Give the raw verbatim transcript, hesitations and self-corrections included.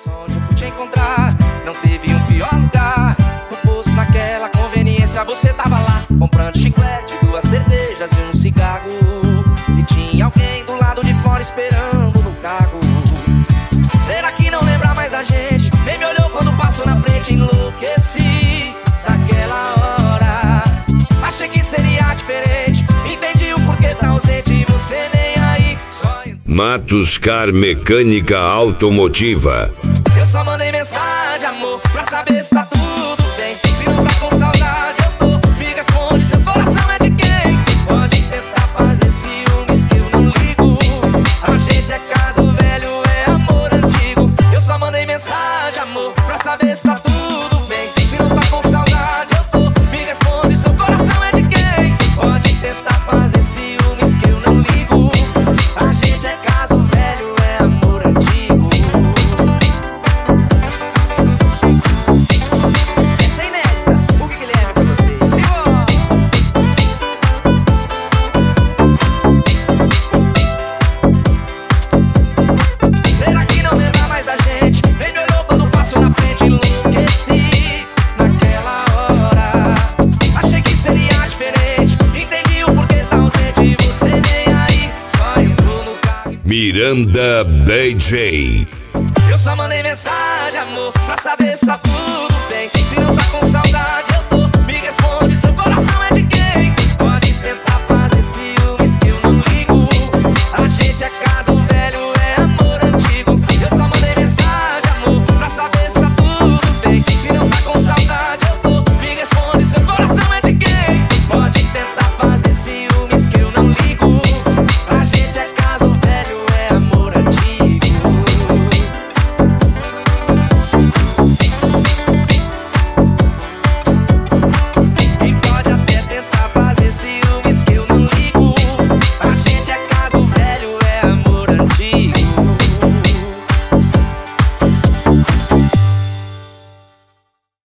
Onde eu fui te encontrar, não teve um pior lugar. No posto, naquela conveniência, você tava lá, comprando chiclete, duas cervejas e um cigarro. E tinha alguém do lado de fora esperando no carro. Será que não lembra mais da gente? Nem me olhou quando passou na frente, enlouqueci naquela hora. Achei que seria diferente, entendi o porquê tá ausente e você nem aí. Só... Matos Car Mecânica Automotiva. Eu só mandei mensagem, amor, pra saber se tá tudo bem. Se não tá com saudade, eu tô. Me responde, seu coração é de quem? Pode tentar fazer ciúmes que eu não ligo. A gente é caso velho, é amor antigo. Eu só mandei mensagem, amor, pra saber se tá tudo bem. Se não tá com saudade, eu tô. Me responde, seu coração é de quem? Pode tentar fazer ciúmes que eu não ligo. A gente é caso velho, é amor antigo. Essa é inédita, o que que leva pra vocês? Será que não lembra mais da gente? Nem me olhou quando passou na frente, enlouqueci naquela hora. Achei que seria diferente, entendi o porquê tá ausente, você nem aí. Só entrou no carro e... Miranda D J. Eu só mandei mensagem, amor, pra saber se tá tudo bem. Se não tá com saudade, eu tô. Me responde.